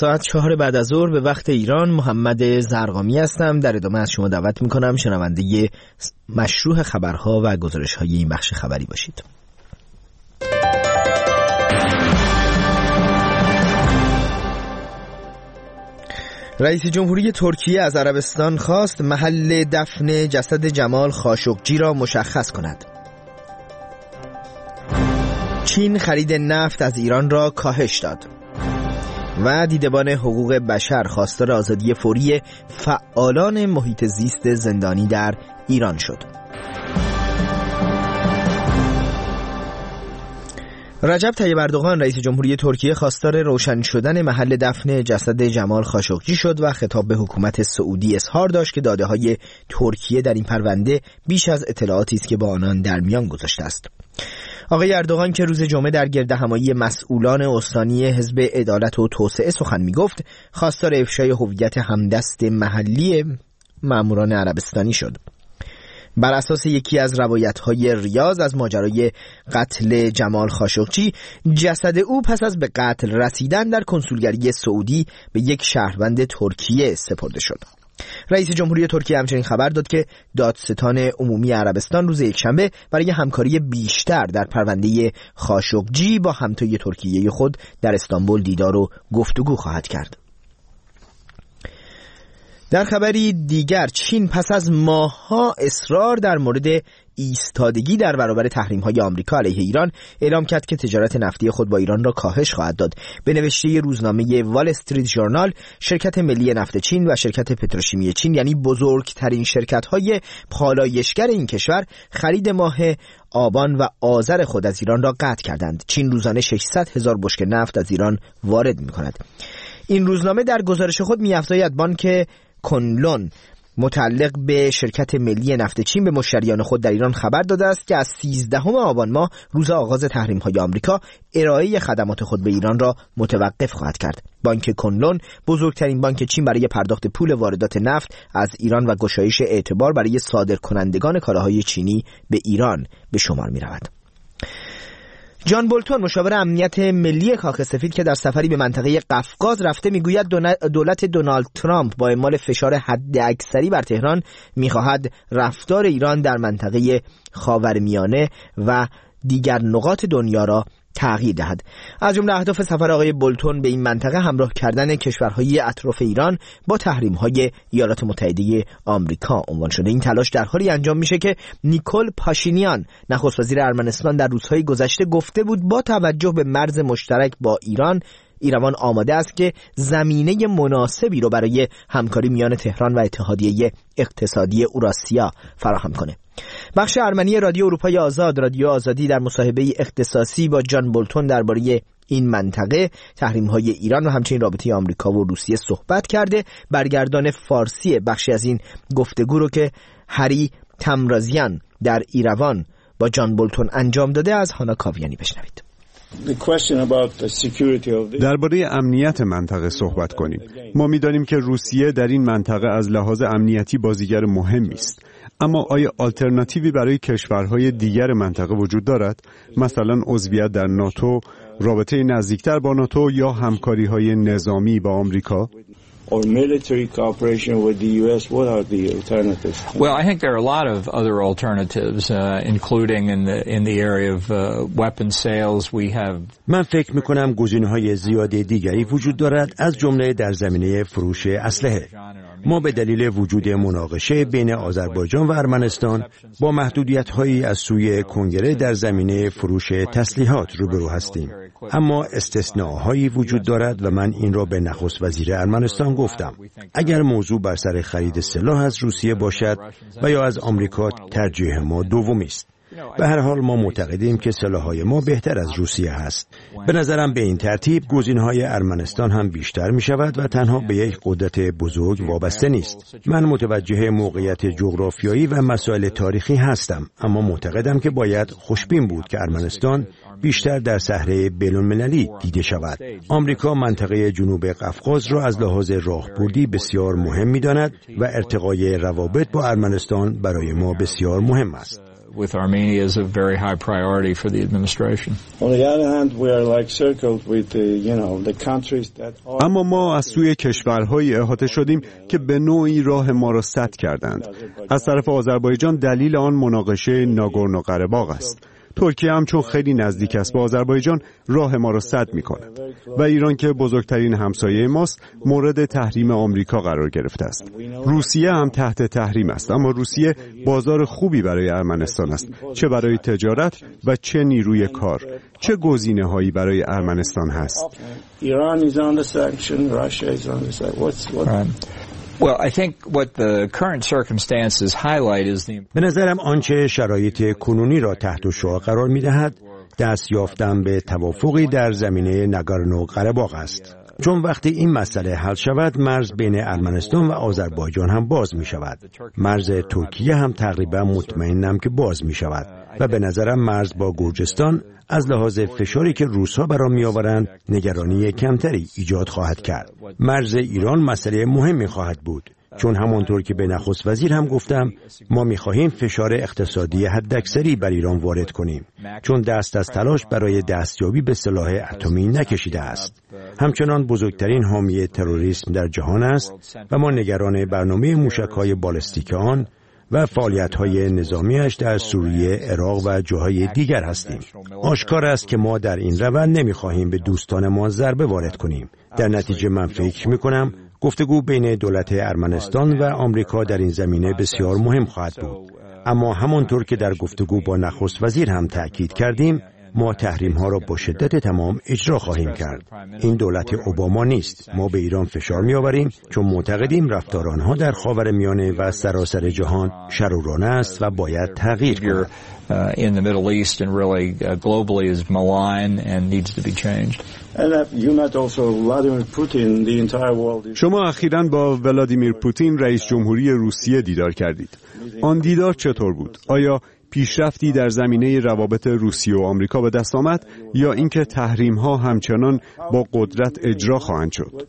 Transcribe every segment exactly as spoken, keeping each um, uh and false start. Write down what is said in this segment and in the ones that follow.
ساعت چهار بعد از ظهر به وقت ایران. محمد زرقامی هستم. در ادامه از شما دعوت میکنم شنونده مشروع خبرها و گزارش‌های این بخش خبری باشید. رئیس جمهوری ترکیه از عربستان خواست محل دفن جسد جمال خاشقجی را مشخص کند. چین خرید نفت از ایران را کاهش داد و دیدبان حقوق بشر خواستار آزادی فوری فعالان محیط زیست زندانی در ایران شد. رجب طیب اردوغان رئیس جمهوری ترکیه خواستار روشن شدن محل دفن جسد جمال خاشقجی شد و خطاب به حکومت سعودی اظهار داشت که داده‌های ترکیه در این پرونده بیش از اطلاعاتی است که با آنان در میان گذاشته است. آقای اردوغان که روز جمعه در گردهمایی مسئولان استانی حزب عدالت و توسعه سخن می‌گفت، خواستار افشای هویت همدست محلی ماموران عربستانی شد. بر اساس یکی از روایت‌های ریاض از ماجرای قتل جمال خاشقجی، جسد او پس از به قتل رسیدن در کنسولگری سعودی به یک شهروند ترکیه سپرده شد. رئیس جمهوری ترکیه همچنین خبر داد که دادستان عمومی عربستان روز یکشنبه برای همکاری بیشتر در پرونده خاشقجی با همتای ترکیه خود در استانبول دیدار و گفتگو خواهد کرد. در خبری دیگر، چین پس از ماه‌ها اصرار در مورد ایستادگی در برابر تحریم‌های آمریکا علیه ایران اعلام کرد که تجارت نفتی خود با ایران را کاهش خواهد داد. به نوشته روزنامه وال استریت ژورنال، شرکت ملی نفت چین و شرکت پتروشیمی چین، یعنی بزرگترین شرکت‌های پالایشگر این کشور، خرید ماه آبان و آذر خود از ایران را قطع کردند. چین روزانه ششصد هزار بشکه نفت از ایران وارد می‌کند. این روزنامه در گزارش خود می‌افزاید بانک کنلون متعلق به شرکت ملی نفت چین به مشتریان خود در ایران خبر داده است که از سیزدهم آبان ماه روز آغاز تحریم‌های آمریکا ارائه خدمات خود به ایران را متوقف خواهد کرد. بانک کنلون بزرگترین بانک چین برای پرداخت پول واردات نفت از ایران و گشایش اعتبار برای صادرکنندگان کالاهای چینی به ایران به شمار می‌رود. جان بولتون مشاور امنیت ملی کاخ سفید که در سفری به منطقه قفقاز رفته میگوید دولت دونالد ترامپ با اعمال فشار حداکثری بر تهران میخواهد رفتار ایران در منطقه خاورمیانه و دیگر نقاط دنیا را تغییر دهد. از جمله اهداف سفر آقای بولتون به این منطقه همراه کردن کشورهای اطراف ایران با تحریم‌های ایالات متحده آمریکا عنوان شده. این تلاش در حالی انجام میشه که نیکول پاشینیان نخست وزیر ارمنستان در روزهای گذشته گفته بود با توجه به مرز مشترک با ایران، ایران آماده است که زمینه مناسبی رو برای همکاری میان تهران و اتحادیه اقتصادی اوراسیا فراهم کنه. بخش ارمنی رادیو اروپای آزاد، رادیو آزادی، در مصاحبه اختصاصی با جان بولتون درباره این منطقه، تحریم‌های ایران و همچنین رابطه آمریکا و روسیه صحبت کرده. برگردان فارسی بخشی از این گفتگو رو که هری تمرازیان در ایروان با جان بولتون انجام داده از هانا کاویانی بشنوید. درباره امنیت منطقه صحبت کنیم. ما می‌دانیم که روسیه در این منطقه از لحاظ امنیتی بازیگر مهمی است. اما آیا آلترناتیوی برای کشورهای دیگر منطقه وجود دارد؟ مثلا عضویت در ناتو، رابطه نزدیکتر با ناتو یا همکاری‌های نظامی با آمریکا؟ or military cooperation with the U S, what are the alternatives? Well, I think there are a lot of other alternatives, uh, including in the in the area of uh, weapon sales. We have. من فکر می‌کنم گزینه‌های زیاد دیگری وجود دارد، از جمله در زمینه فروش اسلحه. ما به دلیل وجود مناقشه بین آذربایجان و ارمنستان با محدودیت‌هایی از سوی کنگره در زمینه فروش تسلیحات روبرو هستیم. اما استثناءهایی وجود دارد و من این را به نخست وزیر ارمنستان گفتم. اگر موضوع بر سر خرید سلاح از روسیه باشد و یا از آمریکا، ترجیح ما دومی است. به هر حال ما معتقدیم که سلاح‌های ما بهتر از روسیه هست. به نظرم به این ترتیب گزینه‌های ارمنستان هم بیشتر می شود و تنها به یک قدرت بزرگ وابسته نیست. من متوجه موقعیت جغرافیایی و مسائل تاریخی هستم، اما معتقدم که باید خوشبین بود که ارمنستان بیشتر در صحنه بین‌المللی دیده شود. آمریکا منطقه جنوب قفقاز را از لحاظ راهبردی بسیار مهم می‌داند و ارتقای روابط با ارمنستان برای ما بسیار مهم است. with Armenia is a very high priority for the administration. On the other hand, we are like circled with the, you know, the countries that are... اما ما از سوی کشورهایی احاطه شدیم که به نوعی راه ما را سد کردند. از طرف آذربایجان دلیل آن مناقشه ناگورنو قره‌باغ است. ترکیه هم چون خیلی نزدیک است به آذربایجان راه ما را سد می‌کند و ایران که بزرگترین همسایه ماست مورد تحریم آمریکا قرار گرفته است. روسیه هم تحت تحریم است، اما روسیه بازار خوبی برای ارمنستان است، چه برای تجارت و چه نیروی کار. چه گزینه‌هایی برای ارمنستان هست؟ Iran is under sanction, Russia is under sanction. What's what? Right. Well, I think what the current circumstances highlight is the... به نظرم آنچه شرایط کنونی را تحت شعاع قرار می‌دهد دست یافتن به توافقی در زمینه ناگورنو قره‌باغ است. چون وقتی این مسئله حل شود مرز بین ارمنستان و آذربایجان هم باز می شود. مرز ترکیه هم تقریبا مطمئنم که باز می شود و به نظرم مرز با گرجستان از لحاظ فشاری که روس‌ها بر آن می‌آورند نگرانی کمتری ایجاد خواهد کرد. مرز ایران مسئله مهمی خواهد بود، چون همانطور که به نخست وزیر هم گفتم ما می‌خواهیم فشار اقتصادی حداکثری بر ایران وارد کنیم، چون دست از تلاش برای دستیابی به سلاح اتمی نکشیده است. همچنان بزرگترین حامی تروریسم در جهان است و ما نگران برنامه موشک‌های بالستیک آن و فعالیت‌های نظامیش در سوریه، عراق و جاهای دیگر هستیم. آشکار است که ما در این روند نمی‌خواهیم به دوستانمان ضربه وارد کنیم. در نتیجه من فکر می‌کنم گفتگو بین دولت ارمنستان و آمریکا در این زمینه بسیار مهم خواهد بود. اما همانطور که در گفتگو با نخست وزیر هم تأکید کردیم، ما تحریم ها را با شدت تمام اجرا خواهیم کرد. این دولت اوباما نیست. ما به ایران فشار می آوریم چون معتقدیم رفتار آنها در خاورمیانه و سراسر جهان شرورانه است و باید تغییر کند. in the Middle East and really uh, globally is malign and needs to be changed. شما اخیراً با ولادیمیر پوتین رئیس جمهوری روسیه دیدار کردید. آن دیدار چطور بود؟ آیا پیشرفتی در زمینه روابط روسیه و آمریکا به دست آمد یا اینکه تحریم‌ها همچنان با قدرت اجرا خواهند شد؟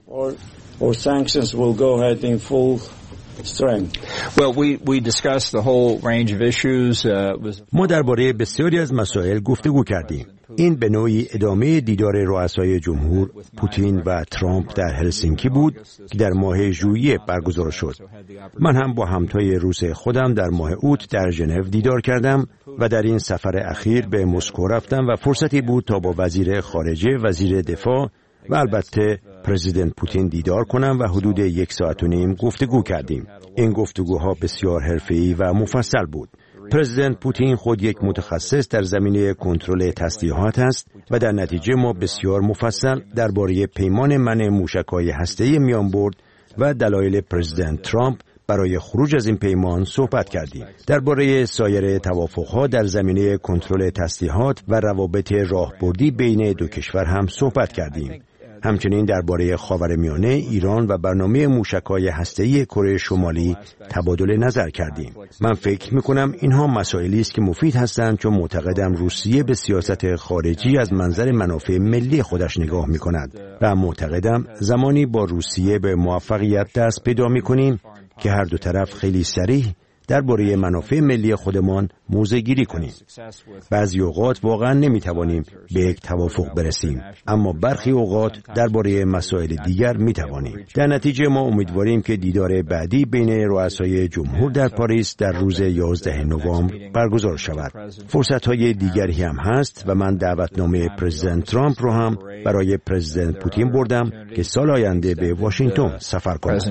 Well, we we discussed the whole range of issues. ما درباره بسیاری از مسائل گفتگو کردیم. این به نوعی ادامه دیدار رؤسای جمهور پوتین و ترامپ در هلسینکی بود که در ماه ژوئیه برگزار شد. من هم با همتای روس خودم در ماه اوت در ژنو دیدار کردم و در این سفر اخیر به مسکو رفتم و فرصتی بود تا با وزیر خارجه، وزیر دفاع و البته پرزیدنت پوتین دیدار کنم و حدود یک ساعت و نیم گفتگو کردیم. این گفتگوها بسیار حرفه‌ای و مفصل بود. پرزیدنت پوتین خود یک متخصص در زمینه کنترل تسلیحات است و در نتیجه ما بسیار مفصل درباره پیمان منع موشک‌های هسته‌ای میانبرد و دلایل پرزیدنت ترامپ برای خروج از این پیمان صحبت کردیم. درباره سایر توافق‌ها در زمینه کنترل تسلیحات و روابط راهبردی بین دو کشور هم صحبت کردیم. همچنین درباره خاورمیانه، ایران و برنامه موشک‌های هسته‌ای کره شمالی تبادل نظر کردیم. من فکر می‌کنم اینها مسائلی است که مفید هستند چون معتقدم روسیه به سیاست خارجی از منظر منافع ملی خودش نگاه می‌کند و معتقدم زمانی با روسیه به موفقیت دست پیدا می‌کنیم که هر دو طرف خیلی صریح درباره منافع ملی خودمان موضع گیری کنیم. بعضی اوقات واقعا نمیتوانیم به یک توافق برسیم، اما برخی اوقات درباره مسائل دیگر میتوانیم. در نتیجه ما امیدواریم که دیدار بعدی بین رؤسای جمهور در پاریس در روز یازدهم نوامبر برگزار شود. فرصت‌های دیگری هم هست و من دعوتنامه پرزیدنت ترامپ رو هم برای پرزیدنت پوتین بردم که سال آینده به واشنگتن سفر کند.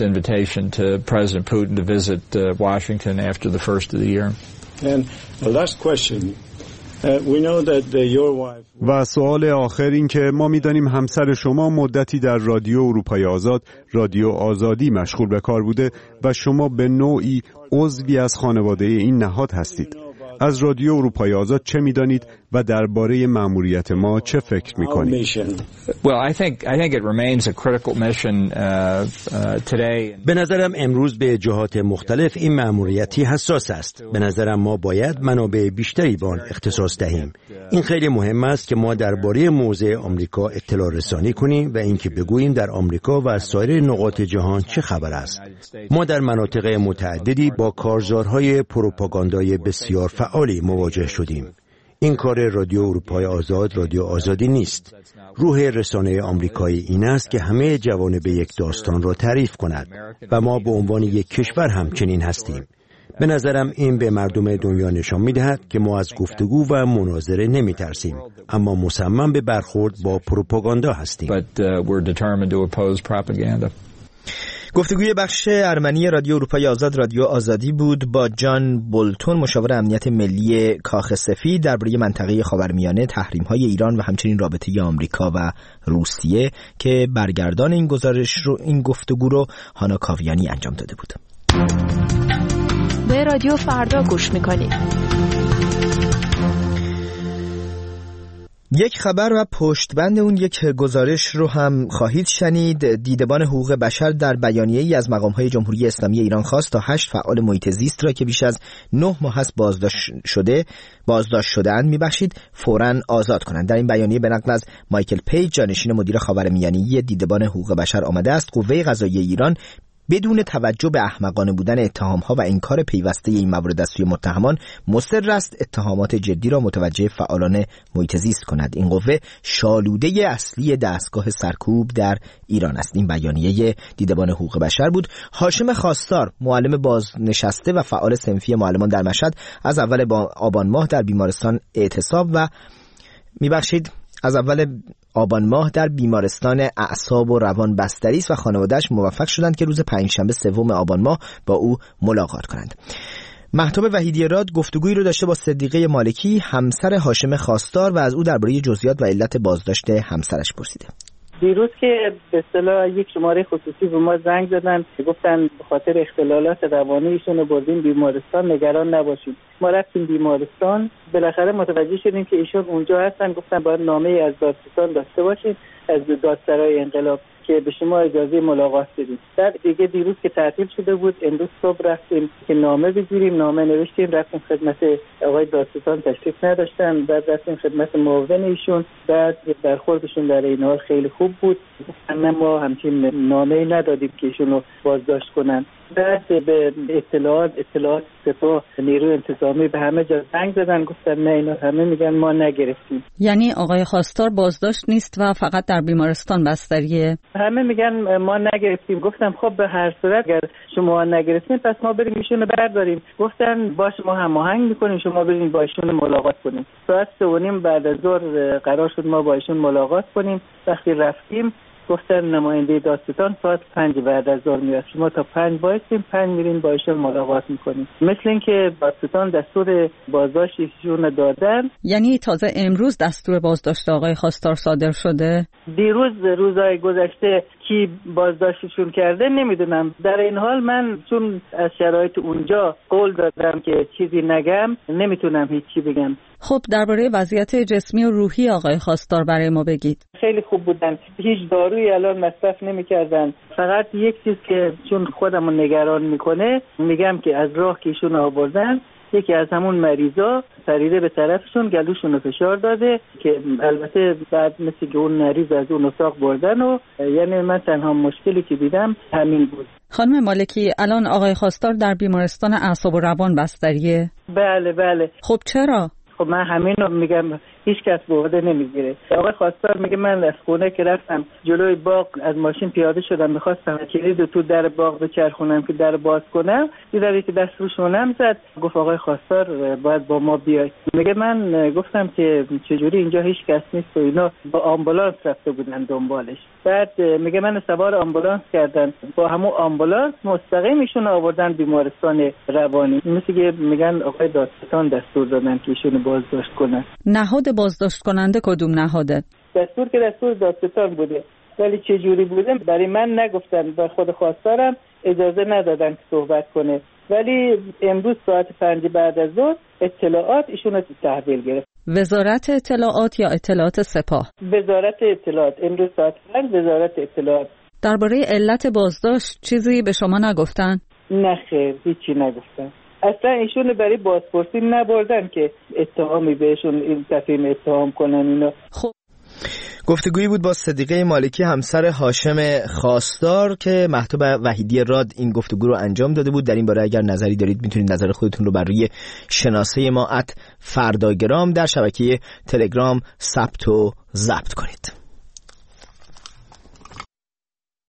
Washington after the first of the year. And the last question. Uh, we know that uh, your wife و سوال آخر این که ما می‌دانیم همسر شما مدتی در رادیو اروپای آزاد، رادیو آزادی مشغول به کار بوده و شما به نوعی عضوی از خانواده این نهاد هستید. از رادیو اروپای آزاد چه می‌دانید و درباره مأموریت ما چه فکر می‌کنید؟ Well, I think I think it remains a critical mission uh, uh, today. به نظرم امروز به جهات مختلف این مأموریتی حساس است. به نظرم ما باید منابع بیشتری به آن اختصاص دهیم. این خیلی مهم است که ما درباره موضع آمریکا اطلاع رسانی کنیم و اینکه بگوییم در آمریکا و سایر نقاط جهان چه خبر است. ما در مناطق متعددی با کارزارهای پروپاگاندای بسیار فعالی مواجه شدیم. این کار رادیو اروپای آزاد رادیو آزادی نیست. روح رسانه آمریکایی این است که همه جوانب یک داستان را تعریف کند و ما به عنوان یک کشور همچنین هستیم. به نظرم این به مردم دنیا نشان می‌دهد که ما از گفتگو و مناظره نمی‌ترسیم، اما مصمم به برخورد با پروپاگاندا هستیم. But uh, we're determined to oppose propaganda. گفتگوی بخش ارمنی رادیو اروپای آزاد رادیو آزادی بود با جان بولتون، مشاور امنیت ملی کاخ سفید، درباره منطقه خاورمیانه، تحریم‌های ایران و همچنین رابطه آمریکا و روسیه که برگردان این گزارش رو این گفتگو رو هانا کاویانی انجام داده بود. به رادیو فردا گوش می‌کنید. یک خبر و پشتبند اون یک گزارش رو هم خواهید شنید. دیدبان حقوق بشر در بیانیه‌ای از مقام‌های جمهوری اسلامی ایران خواست تا هشت فعال محیط زیست را که بیش از نه ماه است بازداشت شده بازداشت شده‌اند می‌بخشید فوراً آزاد کنند. در این بیانیه به نقل از مایکل پیج، جانشین مدیر خاورمیانه‌ای دیدبان حقوق بشر آمده است قوه قضاییه ایران بدون توجه به احمقانه بودن اتهام‌ها و انکار پیوسته این موارد از سوی متهمان مصر است اتهامات جدی را متوجه فعالان محیط زیست کند. این قوه شالوده اصلی دستگاه سرکوب در ایران است. این بیانیه دیدبان حقوق بشر بود. هاشم خواستار، معلم بازنشسته و فعال صنفی معلمان در مشهد، از اول آبان ماه در بیمارستان اعتصاب و میبخشید از اول آبان ماه در بیمارستان اعصاب و روان بستری است و خانواده‌اش موفق شدند که روز پنجشنبه سوم آبان ماه با او ملاقات کنند. مهتاب وحیدی‌راد گفتگویی رو داشته با صدیقه مالکی، همسر هاشم خواستار، و از او درباره جزئیات و علت بازداشت همسرش پرسیده. دیروز که به اصطلاح یک شماره خصوصی به ما زنگ زدن، گفتن به خاطر اختلالات روانی ایشون رو بردیم بیمارستان، نگران نباشید. ما رفتیم بیمارستان، بالاخره متوجه شدیم که ایشون اونجا هستن. گفتن باید نامه از دادستان داشته باشید، از دادسرای انقلاب، که به شما اجازه ملاقات بدیم. در دیگه دیروز که تعطیل شده بود، امروز صبح رفتیم که نامه بگیریم، نامه نوشتیم، رفتیم خدمت آقای دادستان، تشریف نداشتن. بعد رفتیم خدمت معاون ایشون، بعد برخوردشون در این حال خیلی خوب بود. گفتن ما همچین نامه ندادیم که ایشون رو بازداشت کنن. بعد به اطلاعات اطلاعات سپاه نیروی انتظامی به همه جا زنگ زدن، گفتن نه اینا همه میگن ما نگرفتیم. یعنی آقای خواستار بازداشت نیست و فقط در بیمارستان بستریه؟ همه میگن ما نگرفتیم. گفتم خب به هر صورت اگر شما نگرفتین پس ما بریم ایشونو برداریم. گفتن باش ما هماهنگ میکنیم، شما بریم با ایشون ملاقات کنیم. ساعت سه و نیم بعد از ظهر قرار شد ما با ایشون ملاقات کنیم. وقتی رفتیم گفتن نماینده دادستان ساعت پنج بعد از ظهر میاد، شما تا پنج بایستیم، پنج میرین با ایشون ملاقات میکنیم. مثل اینکه دادستان دستور بازداشت ایشون دادن. یعنی تازه امروز دستور بازداشت آقای خواستار صادر شده؟ دیروز روزهای گذشته کی بازداشتشون کرده نمیدونم. در این حال من چون از شرایط اونجا قول دادم که چیزی نگم، نمیتونم هیچی بگم. خب درباره وضعیت جسمی و روحی آقای خواستار برای ما بگید. خیلی خوب بودن، هیچ دارویی الان مصرف نمی‌کردن. فقط یک چیز که چون خودمو نگران میکنه، میگم که از راه که ایشون آوردن یکی از همون مریضا پریده به طرفشون، گلوشون رو فشار داده که البته بعد مثل که اون مریض از اون اتاق بردن و یعنی من تنها مشکلی که دیدم همین بود. خانم مالکی، الان آقای خواستار در بیمارستان اعصاب و روان بستریه؟ بله بله. خب چرا؟ خب من همین رو میگم، هیچ کس به عهده نمیگیره. آقای خواستار میگه من از خونه که رفتم جلوی باغ از ماشین پیاده شدم، میخواستم کلید تو در باغ بچرخونم که در باز کنم، دیدم که دست رو شونم زد. گفت آقای خواستار باید با ما بیاید. میگه من گفتم که چجوری اینجا هیچ کس نیست و اینا، با آمبولانس رفته بودن دنبالش. بعد میگه من سوار آمبولانس کردن، با همون آمبولانس مستقیم ایشون آوردن بیمارستان روانی. مثل که میگن آقای دادستان دستور دادن که ایشون بازداشت کنن. نهاد بازداشت کننده کدوم نهاده؟ دستور که دستور دادستان بوده، ولی چه جوری بوده برای من نگفتن. با خود خواستارم اجازه ندادن که صحبت کنه، ولی امروز ساعت پنج بعد از ظهر اطلاعات ایشون رو تحویل گرفت. وزارت اطلاعات یا اطلاعات سپاه؟ وزارت اطلاعات. امروز ساعت پنج وزارت اطلاعات. درباره علت بازداشت چیزی به شما نگفتن؟ نه خیر، هیچی نگفتن. اصلا ایشون برای بازپرسی نبردن که اتهامی بهشون این تفهیم اتهام کنن اینا. خب گفتگویی بود با صدیقه مالکی همسر هاشم خواستار که مهتاب وحیدی راد این گفتگو رو انجام داده بود. در این باره اگر نظری دارید میتونید نظر خودتون رو بر روی شناسه ما ات فرداگرام در شبکه تلگرام ثبت و ضبط کنید.